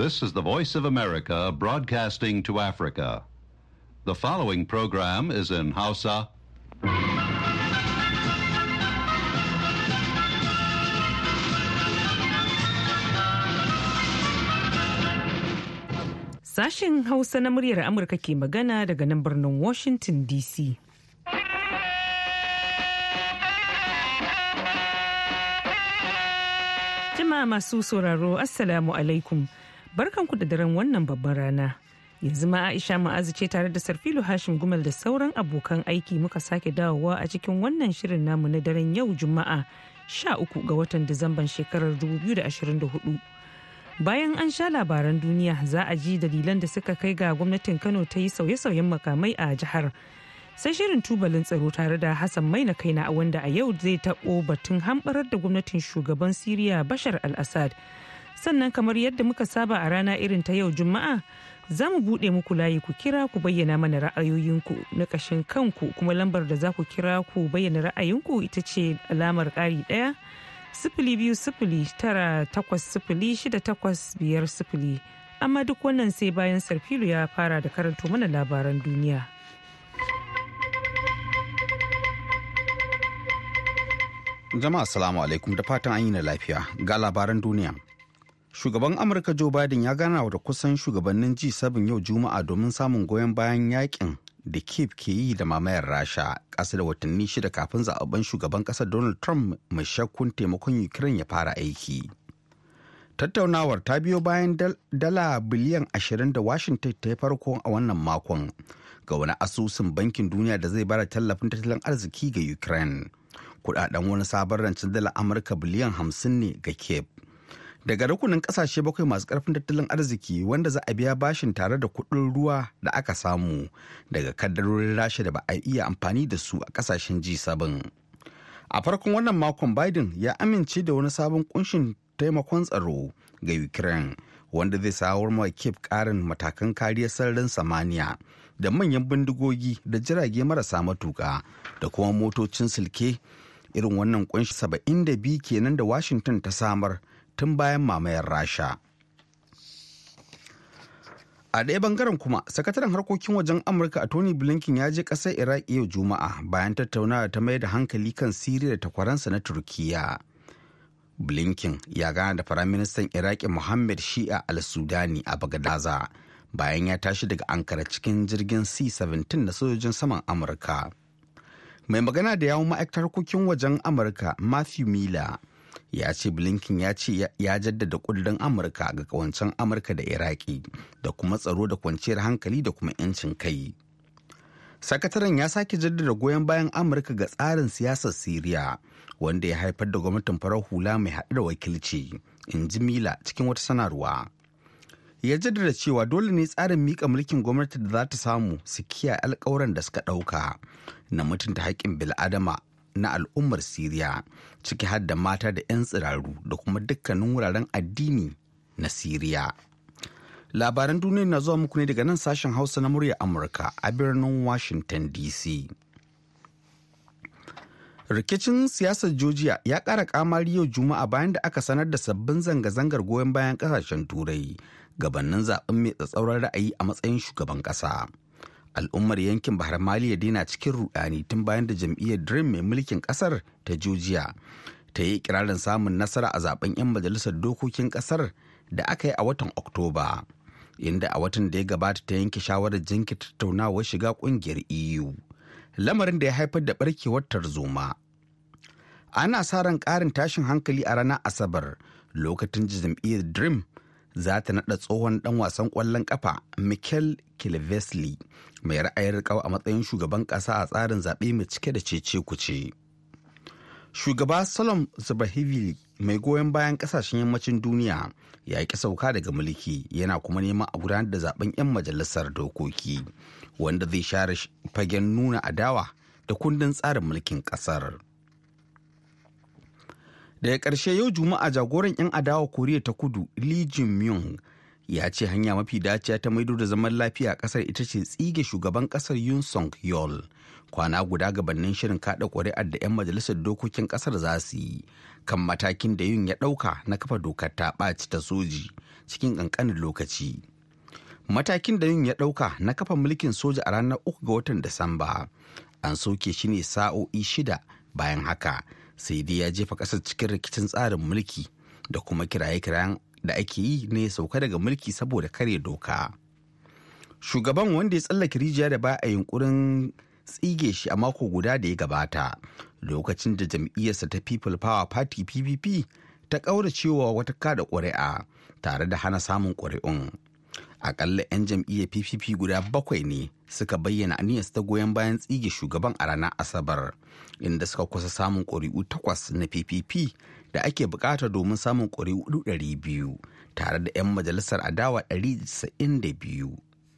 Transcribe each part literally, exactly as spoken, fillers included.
This is the Voice of America broadcasting to Africa. The following program is in Hausa. Sashen Hausa na muryar Amurka ke magana daga nan birnin Washington D C. Jama'a masu sauraro, Assalamu alaikum. Barkanku da daren wannan babban rana. Yanzu ma Aisha Ma'azu ce tare da Sarfilu Hashim Gumal da sauran abokan aiki muka sake dawowa a cikin wannan shirin namu na daren yau Juma'a sha uku ga watan Disamban shekarar dubu biyu da ashirin da hudu. Bayan an sha labaran duniya za a ji dalilan da suka kai ga gwamnatin Kano ta yi sauye-sauyen makamai a jihar. Sai shirin tubalin tsaro tare da Hassan Maina Kaina wanda a yau zai taɓo batun hamɓarar da gwamnatin shugaban Siriya Bashar al-Assad. Sannan kamar yadda muka saba a rana irin ta yau Juma'a, za mu buɗe muku layi ku kira ku bayyana mana ra'ayoyinku na ƙashin kanku, kuma lambar da za ku kira ku bayyana ra'ayinku ita ce alamar ƙari ɗaya sifili biyu sifili tara takwas sifili shida takwas biyar sifili. Amma duk wannan sai bayan Sarfilu ya fara da karanto mana labaran duniya. Jama'a assalamu alaikum da fatan an yi na lafiya ga labaran duniya. Shugaban Amurka Joe Biden ya gana da kusan shugabannin G seven yau Juma'a domin samun goyon bayan yakin da Kyiv ke yi da mamayar Rasha, ƙasa da watanni shida kafin zaɓen shugaban ƙasar Donald Trump mai shakkun taimakon Ukraine ya fara aiki. Tattaunawar ta biyo bayan dala biliyan ashirin da Washington ta yi farko a wannan makon ga wani asusun bankin duniya da zai bada tallafin tattalin arziki ga Ukraine. Kudaden wani sabon rancen dala Amurka biliyan hamsin ne ga Kyiv. Daga rukunin kasashe bakwai masu karfin tattalin arziki wanda za a biya bashin tare da kudin ruwa da aka samu daga kaddarorin Rasha da ba a iya amfani da su a kasashen G seven. A farkon wannan makon Biden ya amince da wani sabon kunshin taimakon tsaro ga Ukraine wanda zai samar ma Kyiv karin matakan kariyar sararin samaniya da manyan bindigogi da jirage marasa matuka da kuma motocin silke. Irin wannan kunshi saba'in da biyu kenan da Washington ta samar tun bayan mamayar Rasha. A ɗaya bangaren kuma, sakataren harkokin wajen Amurka a Tony Blinken ya je ƙasar Iraki yau Juma'a bayan tattaunawa ta mai da hankali kan Siriya da takwaransa na Turkiyya. Blinken ya gana da Firaministan Iraki Mohammed Shia al-Sudani a Bagadaza bayan ya tashi daga Ankara cikin jirgin C seventeen na sojojin saman Amurka. Mai magana da yawun ma'aikatar harkokin wajen Amurka Matthew Miller ya ce Blinken ya ce ya jaddada kudirin Amurka ga kawancen Amurka da Iraki da kuma tsaro da kwanciyar hankali da kuma 'yancin kai. Sakataren ya sake jaddada goyon bayan Amurka ga tsarin siyasar Siriya wanda ya haifar da gwamnatin farar hula mai haɗu da wakilci, in ji Miller cikin wata sanarwa. Ya jaddada cewa dole ne tsarin miƙa mulkin gwamnati da za ta samu su kiyaye alƙawuran da suka ɗauka na mutunta haƙƙin bil'adama na al'ummar Siriya, ciki har da mata da 'yan tsiraru da kuma dukkanin wuraren addini na Siriya. Labaran duniya na zuwa muku ne daga nan sashen Hausa na murya Amurka a birnin Washington D C. Rikicin siyasar Georgia ya ƙara ƙamari yau Juma'a bayan da aka sanar da sabbin zanga-zangar goyon bayan ƙasashen Turai gabanin zaɓen mai tsatsauran ra'ayi a matsayin shugaban ƙasa. Al'ummar yankin Bahar Maliya daina cikin rudani tun bayan da jam'iyyar Dream mai mulkin ƙasar ta Georgia ta yi ikirarin samun nasara a zaben 'yan majalisar dokokin ƙasar da aka yi a watan Oktoba, inda a watan da ya gabata ta yanke shawarar jinkirta tattaunawar shiga ƙungiyar E U, lamarin da ya haifar da barkewar tarzoma. Ana sa ran ƙarin tashin hankali a ranar Asabar lokacin jam'iyyar Dream za ta naɗa tsohon ɗan wasan ƙwallon ƙafa Michael Kilvesley mai ra'ayin riƙau a matsayin shugaban ƙasa a tsarin zaɓe mai cike da cece kuce. Shugaba Salom Zubahivili mai goyon bayan ƙasashen yammacin duniya ya ƙi sauka daga mulki, yana kuma neman a gudanar da zaben 'yan majalisar dokoki wanda zai share fagen nuna adawa da kundin tsarin mulkin ƙasar. Daga ƙarshe yau Juma'a jagoran 'yan adawa Koriya ta Kudu Lee Jae-myung ya ce hanya mafi dacewa ta maido da zaman lafiya a kasar ita ce tsige shugaban kasar Yoon Suk Yeol kwana guda gabanin shirin kada ƙuri'ar da 'yan majalisar dokokin kasar za su yi kan matakin da Yoon ya ɗauka na kafa dokar ta ɓaci ta soji cikin ƙanƙanin lokaci. Matakin da Yoon ya ɗauka na kafa mulkin soja a ranar uku ga watan Disamba an soke shi ne sa'o'i shida bayan haka, sai dai ya jefa ƙasar cikin rikicin tsarin mulki da kuma kiraye-kirayen da ake yi ne sauka daga mulki saboda karya doka. Shugaban wanda ya tsallake rijiya da ba a yunkurin tsige shi a mako guda da ya gabata lokacin da jam'iyyarsa ta People Power Party P P P ta ƙauracewa wata kada ƙuri'a tare da hana samun ƙuri'un. Akalla 'yan jam'iyyar P P P guda bakwai ne suka bayyana aniyarsu ta goyon bayan tsige shugaban a ranar Asabar, inda suka kusa samun ƙuri'u takwas na P P P da ake bukata domin samun ƙuri'u ɗari biyu tare da 'yan majalisar adawa ɗari casa'in da biyu.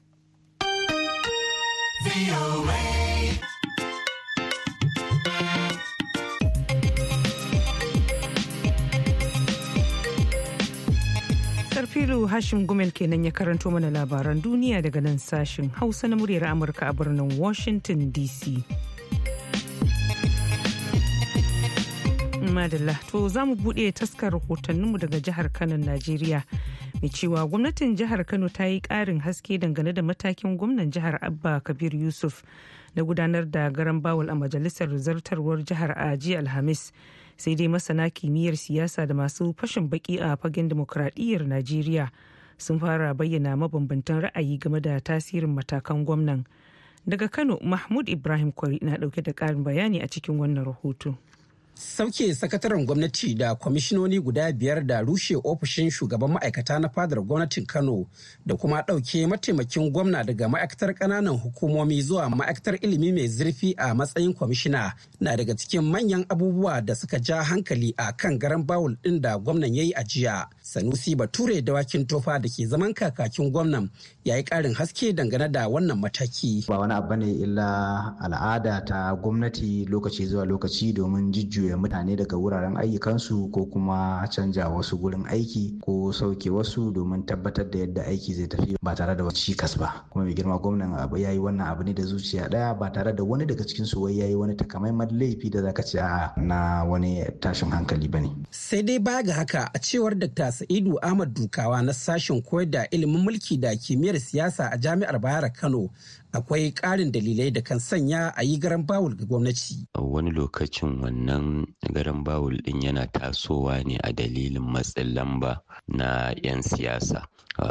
Sarfilu Hashim Gumel kenan ya karanto mana labaran duniya daga nan sashen Hausa na muryar Amurka a birnin Washington D C. Madalla, to za mu buɗe taskar rahotanninmu daga jihar Kano, Najeriya. Mai cewa gwamnatin jihar Kano ta yi ƙarin haske dangane da matakin gwamnan jihar Abba Kabir Yusuf na gudanar da garan bawul a majalisar zartarwar jihar a jiya Alhamis. Sai dai masana kimiyyar siyasa da masu fashin baki a fagen demokradiyyar Najeriya sun fara bayyana mabambantan ra'ayi game da tasirin matakan gwamnan. Daga Kano, Mahmud Ibrahim Kwari na ɗauke da ƙarin bayani a cikin wannan rahoto. Sauke sakataren gwamnati da kwamishinoni guda biyar da rushe ofishin shugaban ma'aikata na fadar gwamnatin Kano da kuma ɗauke mataimakin gwamna daga ma'aikatar ƙananan hukumomi zuwa ma'aikatar ilimi mai zurfi a matsayin kwamishina na daga cikin manyan abubuwa da suka ja hankali a kan garan bawul ɗin da gwamnan ya yi a jiya. Sanusi Bature dawakin tofa da ke zaman kakakin gwamnan ya yi ƙarin haske dangane da wannan mataki. Ba wani abu ne illa al'ada ta gwamnati lokaci zuwa lokaci domin jujjuya juya mutane daga wuraren ayyukansu ko kuma canja wasu gurin aiki ko sauke wasu domin tabbatar da yadda aiki zai tafi ba tare da cikas ba. Kuma mai girma gwamnan abu yayi wannan abu ne da zuciya daya ba tare da wani daga cikin su wai yayi wani takamaiman laifi da zaka ce a na wani tashin hankali bane. Sai dai baya ga haka a cewar Dakta Sa'idu Ahmad Dukawa na sashen koyar da ilimin mulki da kimiyyar siyasa a Jami'ar Bayero Kano, akwai ƙarin dalilai da kan sanya a yi garan bawul ga gwamnati. Wani lokacin wannan garan bawul ɗin yana tasowa ne a dalilin matsin lamba na 'yan siyasa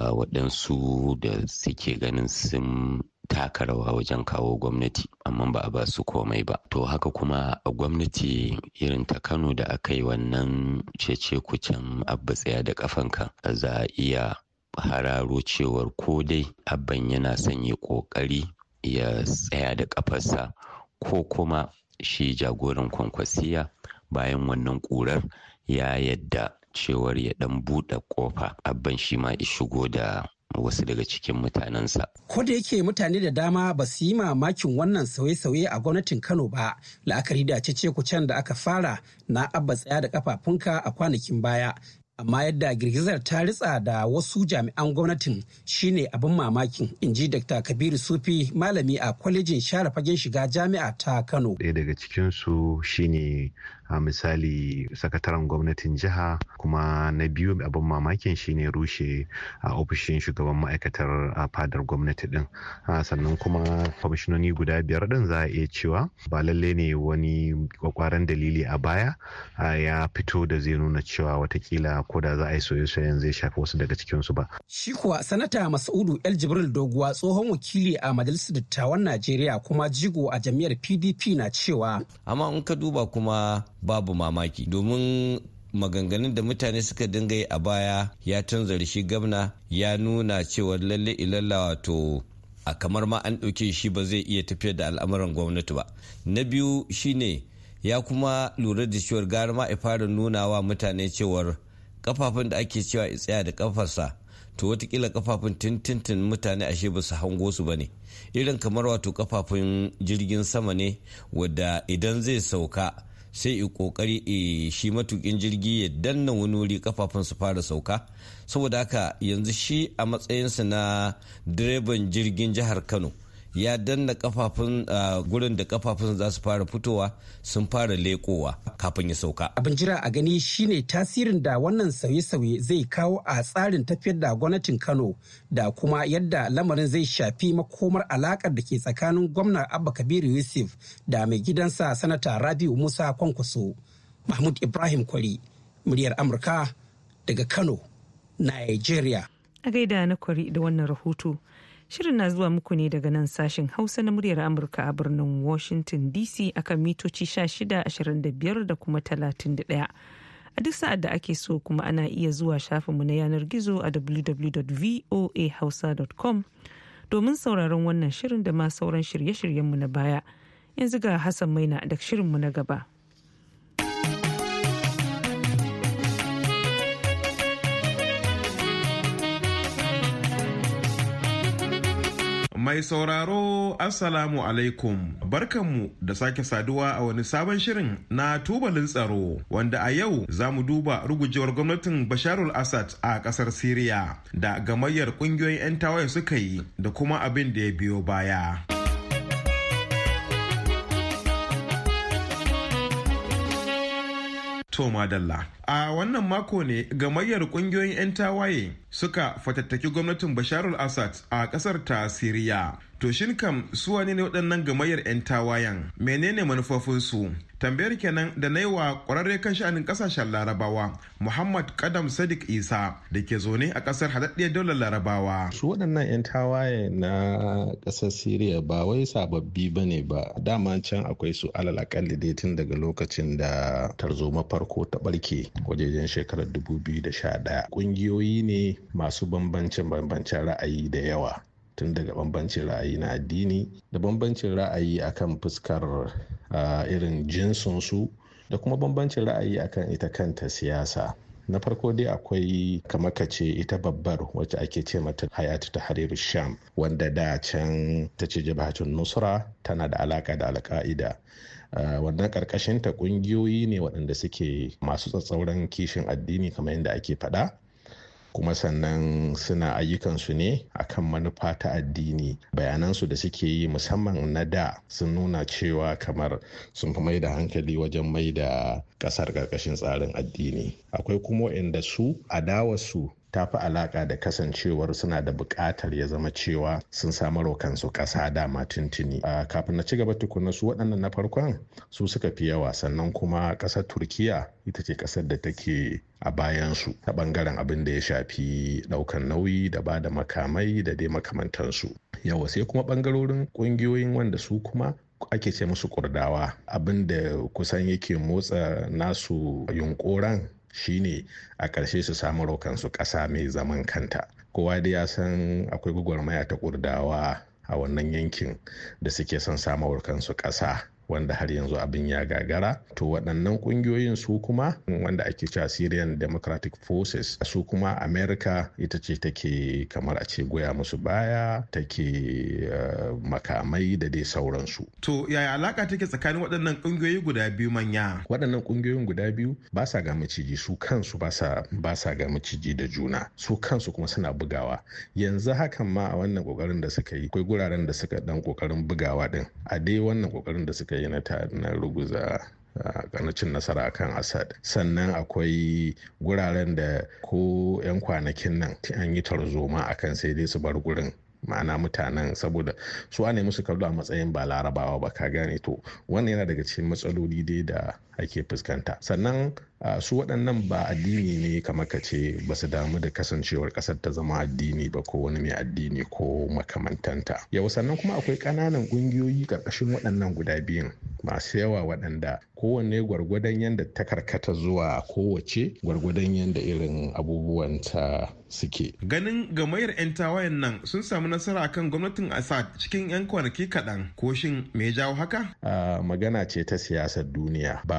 waɗansu da suke ganin sun taka rawa wajen kawo gwamnati amma ba a ba su komai ba. To haka kuma a gwamnati irin ta Kano da aka yi wannan cece kucin abba tsaya da kafanka za a iya hararo cewar ko dai abban yana son ya kokari ya tsaya da kafarsa ko kuma shi jagoran kwankwasiya bayan wannan kurar ya yadda cewar ya dan buɗe kofa abban shi ma ya shigo da wasu daga cikin mutanensa. Ko da yake mutane da dama ba su yi mamakin wannan sauye-sauye a gwamnatin Kano ba, la'akari da cece kucen da aka fara na abba tsaya da kafafunka a kwanakin baya. Amma yadda girgizar ta ritsa da wasu jami'an gwamnatin shine abin mamakin, in ji Dakta Kabiru Sufi, malami a kwalejin share fagen shiga jami'a ta Kano. Ɗaya daga cikinsu shine a misali sakataren gwamnatin jiha, kuma na biyu abin mamakin shine rushe a ofishin shugaban ma'aikatar a fadar gwamnati din. Sannan kuma kwamishinoni guda biyar din za a iya cewa ba lalle ne wani kwakwaran dalili a baya ya fito da zai nuna cewa watakila ko da za a yi soye-soyen zai shafi wasu daga cikinsu ba. Shi kuwa sanata Mas'udu El Jibril Doguwa, tsohon wakili a majalisar dattawan Najeriya kuma jigo a jam'iyyar P D P, na cewa amma in ka duba kuma babu mamaki domin maganganun da mutane suka dinga yi a baya ya tanzari shi gwamna ya nuna cewa lalle ilalla wato a kamar ma an ɗauke shi ba zai iya tafiyar da al'amuran gwamnati ba. Na biyu shine ya kuma lura da cewar gara ma ya fara nuna wa mutane cewar kafafun da ake cewa ya tsaya da kafarsa to watakila kafafun tintintin mutane ashe ba su hango su ba ne, irin kamar wato kafafun jirgin sama ne wadda idan zai sauka sai i kokari e shi matukin jirgi ya danna wani wuri kafafun su fara sauka. Saboda haka yanzu shi a matsayinsa na direban jirgin jihar Kano ya danna kafafun gurin da kafafun za su fara fitowa sun fara lekowa kafin ya sauka. Abin jira a gani shine tasirin da wannan sauye-sauye zai kawo a tsarin tafiyar da gwamnatin Kano da kuma yadda lamarin zai shafi makomar alakar da ke tsakanin gwamna Abba Kabiru Yusuf da mai gidansa sanata Rabiu Musa Kwankwaso. Mahmud Ibrahim Kwari, muryar Amurka daga Kano, Nigeria. A gaida na Kwari da wannan rahoto. Shirin na zuwa muku ne daga nan sashen Hausa na muryar Amurka a birnin Washington D C akan mitoci shida ashirin da biyar da kuma talatin da ɗaya. A duk sa'ad da ake so kuma ana iya zuwa shafinmu na yanar gizo a w w w dot voa hausa dot com domin sauraron wannan shirin da ma sauran shirye-shiryenmu na baya. Yanzu ga Hassan Maina da shirinmu na gaba. Mai sauraro Assalamu alaikum, barkanmu da sake saduwa a wani sabon shirin na tubalin tsaro wanda a yau za mu duba rugujewar gwamnatin Basharul Assad a kasar Siriya da gamayyar kungiyoyin 'yan tawaye suka yi da kuma abin da ya biyo baya. Toma Dalla. A wannan mako ne gamayyar kungiyoyin 'yan tawaye suka fatattaki gwamnatin Basharul Assad a kasar ta Siriya. To shin kam su wane ne waɗannan gamayyar 'yan tawayen? Menene manufofinsu? Tambayar kenan da na yi wa ƙwararre kan sha'anin ƙasashen Larabawa Muhammad Kadam Sadiq Isa da ke zaune a ƙasar haɗaɗɗiyar daular Larabawa. Su waɗannan 'yan tawaye na ƙasar Siriya ba wai sababbi ba ne ba. Dama can akwai su alal aƙalli dai tun daga lokacin da tarzoma farko ta ɓarke wajejen shekarar dubu biyu da sha ɗaya. Ƙungiyoyi ne masu bambancin bambancin ra'ayi da yawa. Tun daga bambancin ra'ayi na addini da bambancin ra'ayi akan fuskar uh, irin jinsinsu da kuma bambancin ra'ayi akan ita kanta siyasa. Na farko dai akwai kamakace ita babbar wacce ake ce mata Hayatu Tahrir Sham wanda da can ta ce Jabhatun Nusra tana da alaka da Al-Qaida. Uh, wannan karkashin ta kungiyoyi ne waɗanda suke masu tsatsauran kishin addini kamar yadda ake faɗa. Kuma sannan suna ayyukansu ne akan manufa ta addini. Bayanansu da suke yi musamman na da sun nuna cewa kamar sun fi mai da hankali wajen mai da ƙasar ƙarƙashin tsarin addini. Akwai kuma waɗanda su adawarsu ta fi alaƙa da kasancewar suna da buƙatar ya zama cewa sun samar kansu ƙasa dama tuntuni. Kafin na ci gaba tukuna su waɗannan na farkon su suka fi yawa, sannan kuma ƙasar Turkiya ita ce ƙasar da take a bayansu ta ɓangaren abin da ya shafi ɗaukar nauyi da ba da makamai da dai makamantansu. Yawa sai kuma ɓangarorin ƙungiyoyin wanda su kuma ake ce musu Kurdawa, abin da kusan yake motsa nasu yunƙuran shine a ƙarshe su samu rokansu ƙasa mai zaman kanta. Kowa dai ya san akwai gwagwarmaya ta Kurdawa a wannan yankin da suke son samun kansu ƙasa wanda har yanzu abin ya gagara. To waɗannan ƙungiyoyin su kuma wanda ake cewa Syrian Democratic Forces, su kuma America ita ce take kamar a ce goya musu baya, take uh, makamai da dai sauransu. To yaya alaka take tsakanin waɗannan ƙungiyoyi guda biyu manya? Waɗannan ƙungiyoyin guda biyu ba sa ga maciji, su kansu ba sa ba sa ga maciji da juna, su kansu kuma suna bugawa. Yanzu hakan ma a wannan ƙoƙarin da suka yi akwai guraren da suka dan ƙoƙarin bugawa din a dai wannan ƙoƙarin da suka yi na na ruguza cin nasara kan Assad. Sannan akwai guraren da ko 'yan kwanakin nan an yi tarzoma akan sai dai su bar gurin, ma'ana mutanen saboda su ne musu kallo a matsayin ba larabawa ba, ka gane. To wannan yana daga cikin matsaloli dai da ake fuskanta. Sannan uh, su waɗannan ba addini ne kamar ka ce ba su damu da kasancewar ƙasar ta zama addini ba ko wani mai addini ko makamantanta. Yau sannan kuma akwai ƙananan ƙungiyoyi ƙarƙashin waɗannan guda biyun masu yawa waɗanda kowanne gwargwadon yadda ta karkata zuwa kowace gwargwadon yadda irin abubuwan ta suke. Ganin gamayar 'yan tawayen nan sun samu nasara kan gwamnatin Assad cikin 'yan kwanaki kaɗan, ko shin me jawo haka? Uh, magana ce ta siyasar duniya, ba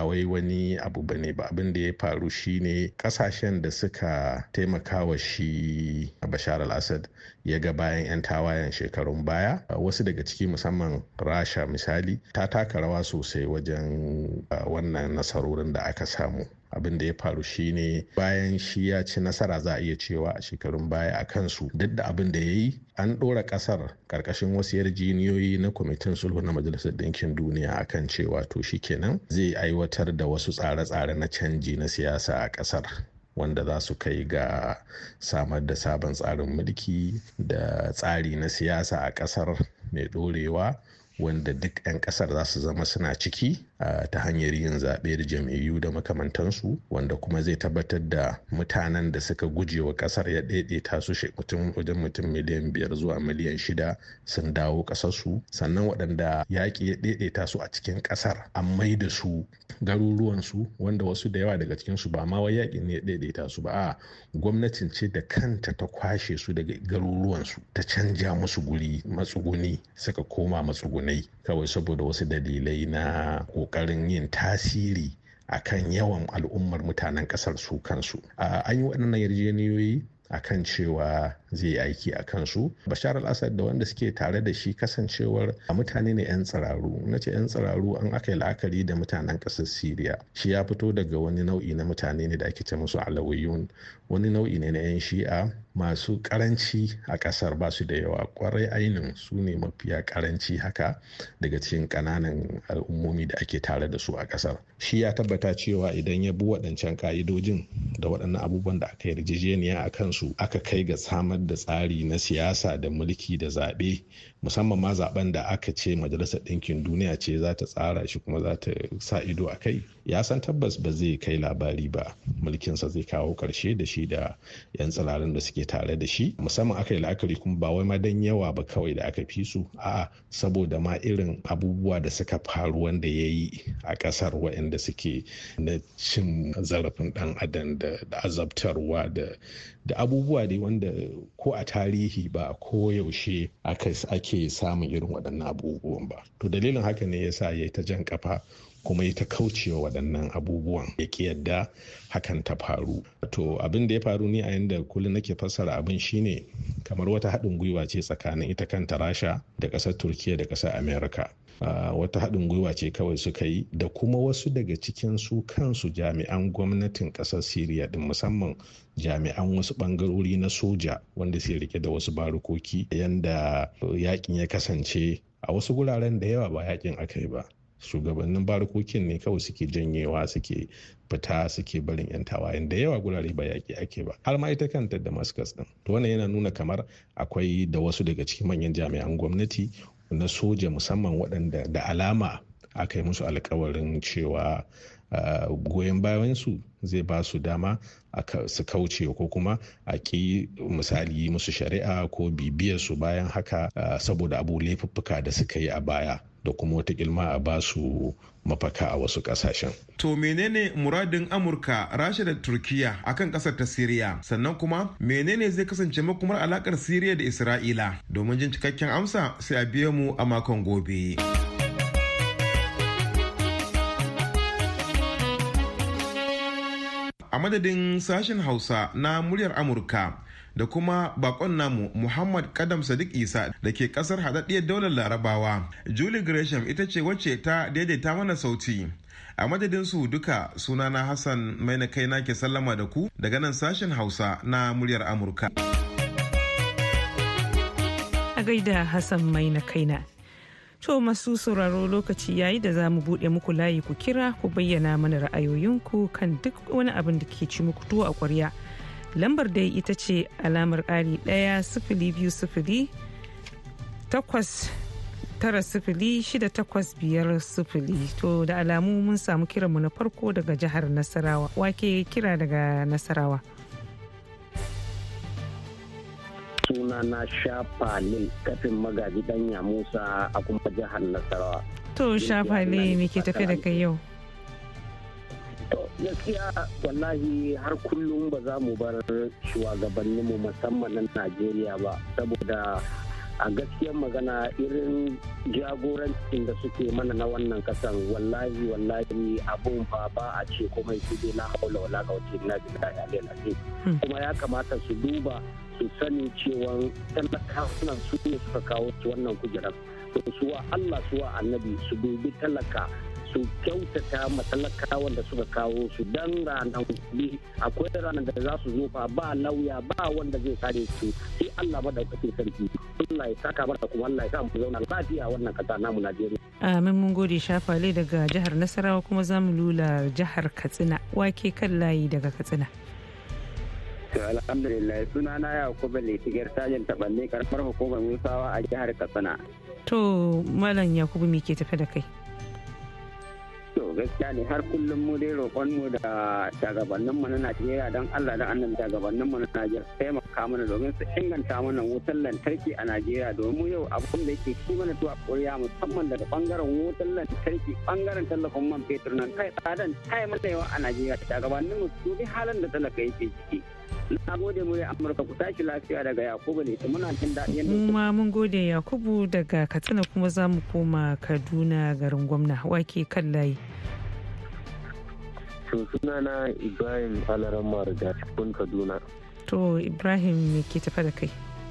ba wai wani abu bane ba. Abin da ya faru shine kasashen da suka taimaka wa shi Bashar al-Assad ya ga bayan 'yan tawayen shekarun baya, wasu daga ciki musamman Rasha misali ta taka rawa sosai wajen wannan nasarorin da aka samu. Abin da ya faru shine bayan shi ya ci nasara za a iya cewa a shekarun baya a kansu, duk da abin da ya yi an ɗora ƙasar ƙarƙashin wasu yarjejeniyoyi na kwamitin sulhu na majalisar ɗinkin duniya akan cewa to shikenan zai aiwatar da wasu tsare-tsare na canji na siyasa a ƙasar, wanda za su kai ga samar da sabon tsarin mulki da tsari na siyasa a ƙasar mai ɗorewa, wanda duk 'yan kasar za su zama suna ciki ta hanyar yin zaɓe da jam'iyyu da makamantansu, wanda kuma zai tabbatar da mutanen da suka guje wa kasar ya daidaita su mutum wajen mutum miliyan biyar zuwa miliyan shida sun dawo kasarsu, sannan waɗanda yaƙi ya daidaita su a cikin kasar an mai da su garuruwansu, wanda wasu da yawa daga cikinsu ba ma wai yaƙi ne ya daidaita su ba, a gwamnatin ce da kanta ta kwashe su daga garuruwansu ta canja musu guri matsuguni suka koma matsuguni kawai saboda wasu dalilai na ƙoƙarin yin tasiri akan yawan al'ummar mutanen ƙasar su kansu. An yi waɗannan yarjejeniyoyi akan cewa zai aiki a kansu. Bashar al-Assad da wanda suke tare da shi kasancewar mutane ne 'yan tsiraru, na ce 'yan tsiraru an aka yi la'akari da mutanen ƙasar Siriya. Shi ya fito daga wani nau'i na mutane ne da ake ce musu alawiyun, wani nau'i ne na 'yan shi'a masu karanci a ƙasar, ba su da yawa kwarai ainin, su ne mafiya karanci haka daga cikin ƙananan al'ummomi da ake tare da su a ƙasar. Shi ya tabbata cewa idan ya bi waɗancan ka'idojin da waɗannan abubuwan da aka yarjejeniya a kansu, aka kai ga samar da tsari na siyasa da mulki da zaɓe, musamman ma zaben da aka ce majalisar ɗinkin duniya ce za ta tsara shi kuma za ta sa ido a kai, ya san tabbas ba zai kai labari ba, mulkinsa zai kawo ƙarshe da shi da 'yan tsirarin da suke tare da shi. Musamman aka yi la'akari kuma ba wai ma dan yawa ba kawai da aka fi su, a'a saboda ma irin abubuwa da suka faru wanda ya yi a ƙasar, waɗanda suke na cin zarafin ɗan adam da azabtarwa da da abubuwa dai wanda ko a tarihi ba ko yaushe ake samun irin waɗannan abubuwan ba. To dalilin haka ne yasa ya ta jan kafa kuma ya ta kaucewa waɗannan abubuwan, ya ki yadda hakan ta faru. To abin da ya faru ni a yanda kullum nake fassara abin shine kamar wata haɗin gwiwa ce tsakanin ita kanta Rasha da ƙasar Turkiya da ƙasar Amerika. Uh, wata haɗin gwiwa ce kawai suka yi da kuma wasu daga cikin su kansu jami'an gwamnatin ƙasar Siriya din, musamman jami'an wasu ɓangarori na soja wanda suke rike da wasu barukoki, yanda yakin ya kasance a wasu guraren da yawa ba yakin aka yi ba. Shugabannin barukokin ne kawai suke janyewa, suke fita, suke barin 'yan tawayen, da yawa gurare ba yaƙi ake ba, har ma ita kanta Damascus din. To wannan yana nuna kamar akwai da wasu daga cikin manyan jami'an gwamnati na soja musamman waɗanda da alama aka yi musu alkawarin cewa goyon bayansu zai ba su dama su kauce ko kuma a ki misali musu shari'a ko bibiyar su bayan haka saboda abu laifuffuka da suka yi a baya, da kuma wata kilma a ba su mafaka a wasu kasashen. To menene muradin Amurka, Rasha da Turkiya akan kasar ta Siriya? Sannan kuma menene zai kasance makomar alakar Siriya da Isra'ila? Domin jin cikakken amsa sai a biyo mu a makon gobe. A madadin sashen Hausa na muryar Amurka da kuma bakon namu Muhammad Kadam Sadiq Isa da ke kasar haɗaɗɗiyar daular Larabawa, Julie Gresham ita ce wacce ta daidaita mana sauti. A madadin su duka, sunana Hassan Maina Kaina ke sallama da ku daga nan sashen Hausa na muryar Amurka. A gaida Hassan Maina Kaina. To masu sauraro, lokaci yayi da za mu buɗe muku layi ku kira ku bayyana mana ra'ayoyinku kan duk wani abin da ke ci muku tuwo a ƙwarya. Lambar dai ita ce alamar ƙari ɗaya sifili biyu sifili takwas tara sifili shida takwas biyar sifili. To da alamu mun samu kiranmu na farko daga jihar Nasarawa. Wake kira daga Nasarawa? Suna na Shafale kafin magaji Danya Musa a kuma jihar Nasarawa. To Shafale me ke tafe da kai yau? Gaskiya wallahi har kullum ba za mu bar shugabanninmu musamman na Najeriya ba, saboda a gaskiyar magana irin jagorancin da suke mana na wannan kasan wallahi wallahi abun ba ba a ce komai su dai na haula wala ga wace na billahi alaihi kuma ya kamata su duba su sani cewa talakawan su ne suka kawo wannan kujerar to suwa Allah suwa annabi su dubi talaka su kyautata matalakawan da suka kawo su dan ranar gobe akwai ranar da za su zo fa ba lauya ba wanda zai kare su sai Allah madaukakin sarki Allah ya saka mata kuma Allah ya sa mu zauna lafiya wannan kasa namu Najeriya. Amin mun gode Shafale daga jihar Nasarawa kuma zamu lula jihar Katsina wake kan layi daga Katsina. To alhamdulillah sunana Yakubu Litigar Sajin Tabanne karfar hukumar Musawa a jihar Katsina. To Malam Yakubu me ke tafe da kai? To gaskiya ne har kullum mu dai roƙon mu da shagabannin mu na Najeriya don Allah da annan shagabannin mu na Najeriya taimaka mana domin su inganta mana wutar lantarki a Najeriya domin yau abun da yake ci mana tuwa ƙuriya musamman daga bangaren wutar lantarki bangaren tallafin man fetur nan kai tsadan kai mana yawa a Najeriya shagabannin mu su bi halin da talaka yake ciki. Na gode mu da Amurka ku tashi lafiya daga Yakubu ne muna jin daɗi yadda mu ma mun gode Yakubu daga Katsina kuma za mu koma Kaduna garin gwamna wake kan layi. To sunana Ibrahim Alaramma daga cikin Kaduna. To Ibrahim me ke tafa da kai?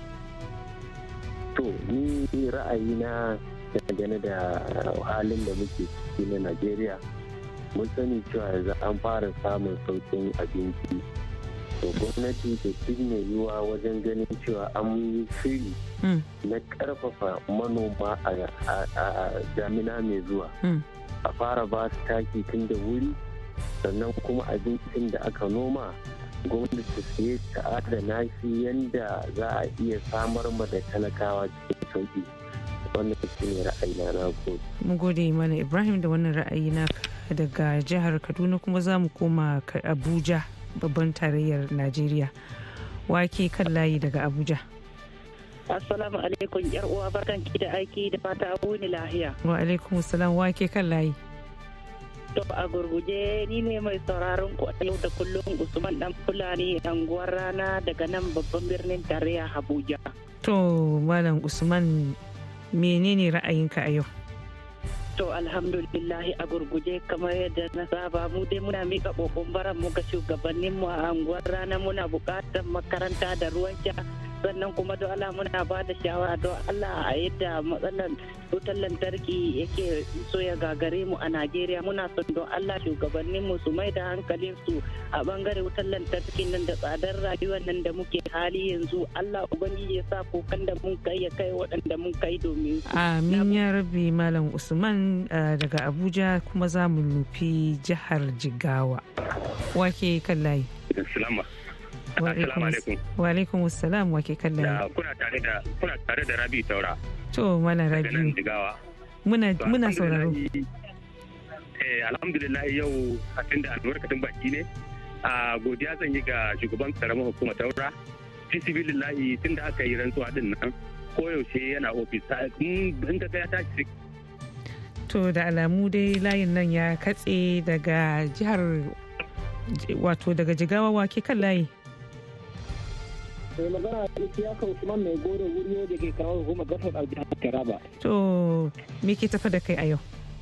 To ni ra'ayina dangane da halin da muke ciki na Najeriya mun sani cewa yanzu an fara samun sauƙin abinci. To gwamnati da duk mai yiwuwa wajen ganin cewa an yi shiri na karfafa manoma a damina mai zuwa a fara ba su taki tun da wuri sannan kuma abincin da aka noma gwamnati ta siye ta adana shi yadda za a iya samar ma da talakawa cikin sauki wannan shi ne ra'ayina na gode. Mu gode mana Ibrahim da wannan ra'ayi na daga jihar Kaduna kuma za mu koma Abuja babban tarayyar Najeriya wake kan layi daga Abuja. Assalamu alaikum yar uwa barkan ki da aiki da fata abu ni lahiya. Wa alaikum salam wake kan layi. To a gurguje ni ne mai sauraron ku a yau da kullum Usman dan Fulani anguwar rana daga nan babban birnin tarayya Abuja. To Malam Usman menene ra'ayinka a yau? To alhamdulillahi a gurguje kamar yadda na saba mu dai muna mika kokon baran mu ga shugabannin mu a anguwar rana muna bukatar makaranta da ruwan sha sannan kuma don Allah muna ba da shawara don Allah a yadda matsalar wutar lantarki yake so ya gagare mu a Najeriya muna son don Allah shugabannin mu su mai da hankalin su a bangare wutar lantarki nan da tsadar rayuwar nan da muke hali yanzu Allah ubangiji ya sa kokan da mun kai ya kai waɗanda mun kai domin su. Amin ya rabbi Malam Usman daga Abuja kuma za mu nufi jihar Jigawa. Wake kan layi. Assalamu alaikum. Wa alaikum assalam wake kan layi. Kuna tare da kuna tare da Rabi Taura. To Malam Rabi. Muna muna sauraro. Eh alhamdulillah yau hatin da albarkatun baki ne. A godiya zan yi ga shugaban karamar hukumar Taura. Bismillah tunda aka yi rantsuwa din nan koyaushe yana ofis in ka ga ya tashi. To da alamu dai layin nan ya katse daga jihar wato daga Jigawa wake kan layi. Sai magana Isiyaka Usman mai gore wuriyo da ke kawo hukumar gasar a jihar Taraba. To me ke tafa da kai a yau?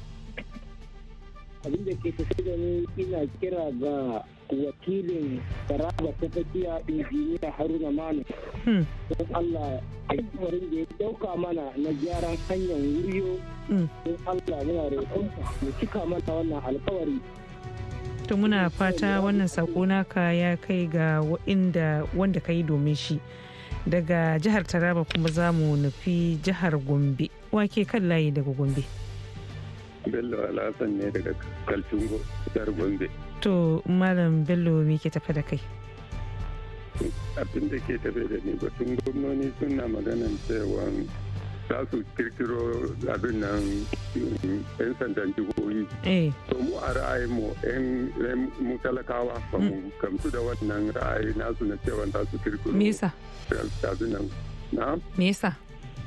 Abin da ke tafi da ni ina kira ga wakilin Taraba ta tafiya injiniya Haruna Manu. Don Allah alkawarin da ya dauka mana na gyaran hanyar wuriyo. Don Allah muna roƙonsa mu cika mana wannan alkawari. To muna fata wannan sako naka ya kai ga inda wanda ka yi domin shi. Daga jihar Taraba kuma za mu nufi jihar Gombe. Wake kan layi daga Gombe. Bello Alhassan ne daga Kaltungo, jihar Gombe. To Malam Bello me ke tafe da kai? Abin da ke tafe da ni batun gwamnoni suna maganan cewa za su kirkiro abin nan yan sandan jihohi. To mu a ra'ayinmu yan mu talakawa ba mu gamsu da wannan ra'ayi nasu na cewa za su kirkiro. Me yasa? Abin nan. Na? Me yasa?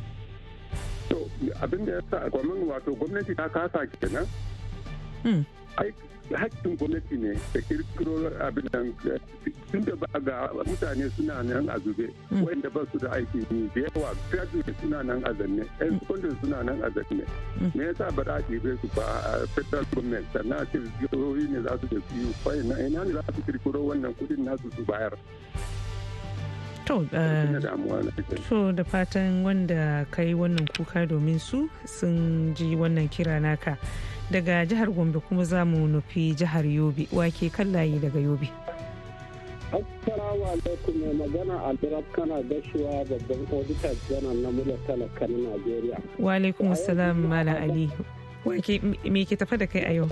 To abin da yasa gwamnati wato gwamnati ta kasa kenan. hakkin gwamnati ne da kirkiro abin nan tun da ba ga mutane suna nan a zube wanda ba su da aiki yi da yawa graduate suna nan a zanne yan secondary suna nan a zanne me yasa ba za a ɗibe su ba a federal government sannan a ce jihohi ne za su da su yi ina ne za su kirkiro wannan kudin nasu su bayar. To, so da fatan wanda ka yi wannan kuka domin su sun ji wannan kira naka. Daga jihar Gombe kuma za mu nufi jihar Yobe. Wake kan layi daga Yobe. Assalamu alaikum, mai magana Abdurrab kana gashuwa babban auditor general na mular talaka na Najeriya. Wa alaikum assalam Malam Ali. Wake me ke tafa da kai a yau?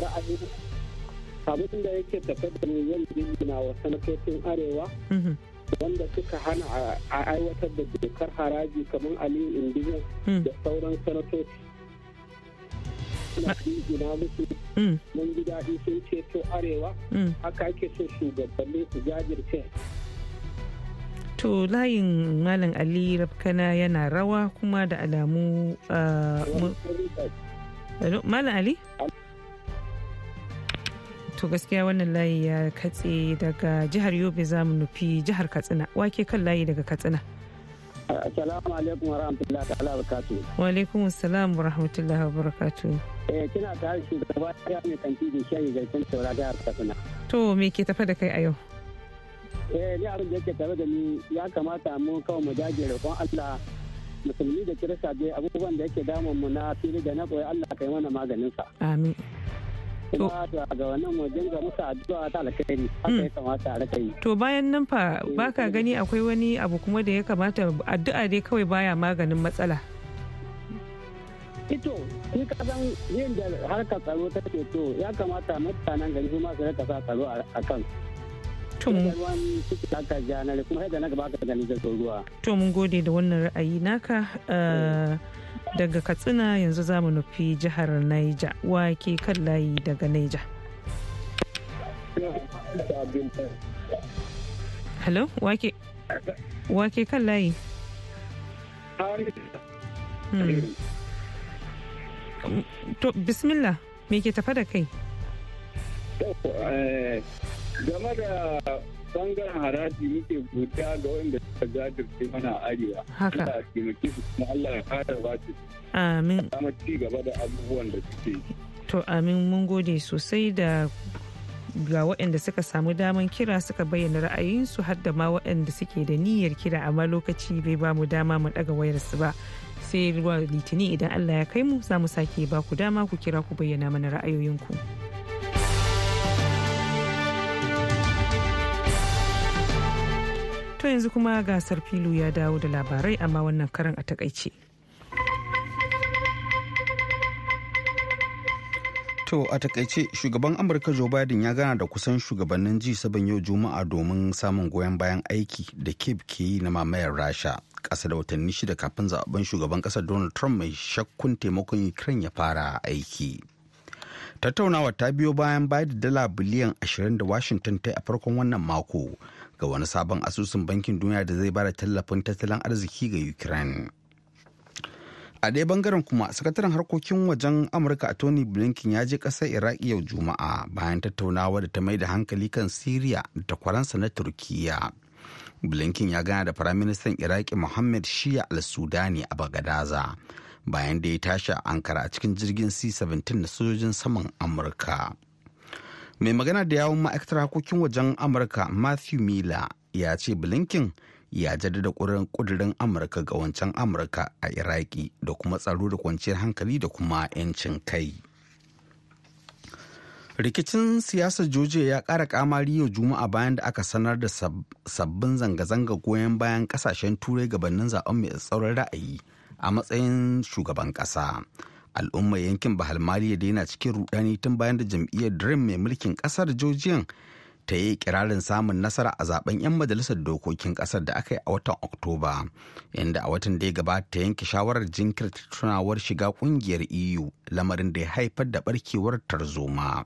Abin da yake tafa da ni zan jingina wa sanatocin Arewa. Wanda suka hana a aiwatar da dokar haraji kamar Aliyu Indiyar da sauran sanatoci. Na jingina musu mun ji daɗi sun ceto Arewa haka ake so shugabanni su jajirce. To layin Malam Ali Rabkana yana rawa kuma da alamu Malam Ali? To gaskiya wannan layi ya katse daga jihar Yobe za mu nufi jihar Katsina. Wake kan layi daga Katsina. Assalamu alaikum wa rahmatullahi ta'ala wa barakatuh. Wa alaikum assalam wa rahmatullahi wa barakatuh. Eh kina tare da shugaba ya mai kanti da shayi ga kan saura jihar Katsina. To me ke tafe da kai a yau? Eh ni abin da yake tafe da ni ya kamata mu kawai mu dage roƙon Allah musulmi da kirista dai abubuwan da yake damun mu na fili da na koyi Allah kai mana maganin sa. Amin. kuma ga wannan wajen ga musu addu'a ta alkhairi haka ya kamata a raka yi. To bayan nan fa baka gani akwai wani abu kuma da ya kamata addu'a dai kawai baya maganin matsala. Ito shi kasan yin da harkar tsaro ta ce to ya kamata mutanen gari su masu rika sa tsaro a kan. To mun To mun gode da wannan ra'ayi naka. Daga Katsina yanzu za mu nufi jihar Niger. Wake kan layi daga Niger. Hello, wake wake kan layi. Hmm. To bismillah, me ke tafa da kai? Game da bangaren haraji muke godiya ga wanda suka jajirce mana arewa. Haka. Allah ya taimake su kuma Allah ya kara ba su. Amin. Kuma ci gaba da abubuwan da suke. To amin, mun gode sosai da ga waɗanda suka samu daman kira suka bayyana ra'ayinsu har da ma waɗanda suke da niyyar kira amma lokaci bai ba mu dama mu ɗaga wayarsu ba. Sai ruwa litinin idan Allah ya kai mu za mu sake ba ku dama ku kira ku bayyana mana ra'ayoyinku. To yanzu kuma gasar filu ya dawo da labarai amma wannan karan a takaice. To a takaice shugaban Amurka Joe Biden ya gana da kusan shugabannin G seven yau Juma'a domin samun goyon bayan aiki da Kyiv ke yi na mamayar Rasha ƙasa da watanni shida kafin zaben shugaban ƙasar Donald Trump mai shakkun taimakon Ukraine ya fara aiki. Tattaunawa ta biyo bayan bayar da dala biliyan ashirin da Washington ta yi a farkon wannan mako ga wani sabon asusun bankin duniya da zai bada tallafin tattalin arziki ga Ukraine. A ɗaya bangaren kuma sakataren harkokin wajen Amurka a Tony Blinken ya je ƙasar Iraki yau Juma'a bayan tattaunawa da ta mai da hankali kan Siriya da takwaransa na Turkiyya. Blinken ya gana da Firaministan Iraki Mohammed Shia al-Sudani a Bagadaza bayan da ya tashi a Ankara a cikin jirgin C seventeen na sojojin saman Amurka. Mai magana da yawun ma'aikatar harkokin wajen Amurka Matthew Miller ya ce Blinken ya jaddada kudirin Amurka ga wancan Amurka a Iraki da kuma tsaro da kwanciyar hankali da kuma 'yancin kai. Rikicin siyasar Georgia ya ƙara kamari yau Juma'a bayan da aka sanar da sabbin zanga-zanga goyon bayan kasashen turai gabanin zaben mai tsauran ra'ayi a matsayin shugaban ƙasa. Al'ummar yankin Bahar Maliya da yana cikin rudani tun bayan da jam'iyyar Dream mai mulkin ƙasar Georgian ta yi kirarin samun nasara a zaben 'yan majalisar dokokin kasar da aka yi a watan Oktoba, inda a watan da ya gabata ta yanke shawarar jinkirta tunawar shiga kungiyar E U, lamarin da ya haifar da barkewar tarzoma.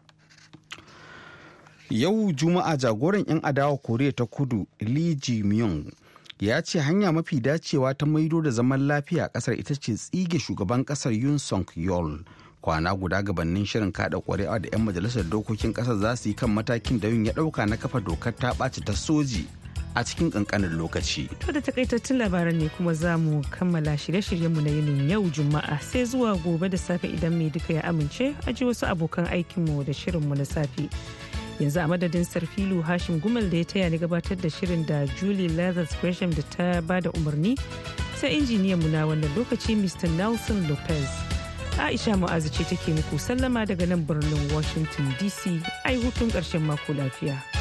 Yau Juma'a jagoran 'yan adawa Koriya ta Kudu Lee Jae-myung ya ce hanya mafi dacewa ta maido da zaman lafiya a kasar ita ce tsige shugaban kasar Yoon Suk Yeol kwana guda gabanin shirin kada ƙuri'a da 'yan majalisar dokokin ƙasar za su yi kan matakin da yin ya ɗauka na kafa dokar ta ɓaci ta soji a cikin ƙanƙanin lokaci. To da takaitattun labaran ne kuma za mu kammala shirye-shiryenmu na yinin yau Juma'a sai zuwa gobe da safe idan mai duka ya amince a ji wasu abokan aikinmu da shirinmu na safe. Yanzu a madadin Sarfilu Hashim Gumal da ya taya ni gabatar da shirin da Julie Lazarus Gresham da ta ba da umarni sai injiniyanmu na wannan lokaci Mister Nelson Lopez. Aisha Mu'azu ce take muku sallama daga nan birnin Washington D C. Ai hutun ƙarshen mako lafiya.